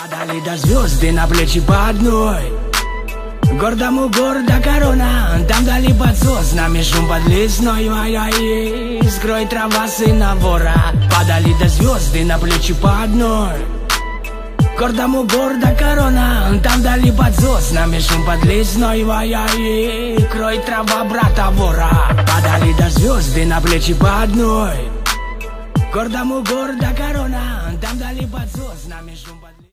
Падали до звезды на плечи по одной. Гордому города корона, там дали подсос, нами шум под лесной. Ай-яй, скрой трава сына вора. Падали до звезды на плечи по одной. Гордому города корона, там дали подсос, нами шум под лесной. Ай-яй, крой трава брата вора. Падали до звезды на плечи по одной. Гордому города корона, там дали подсос, нами шум под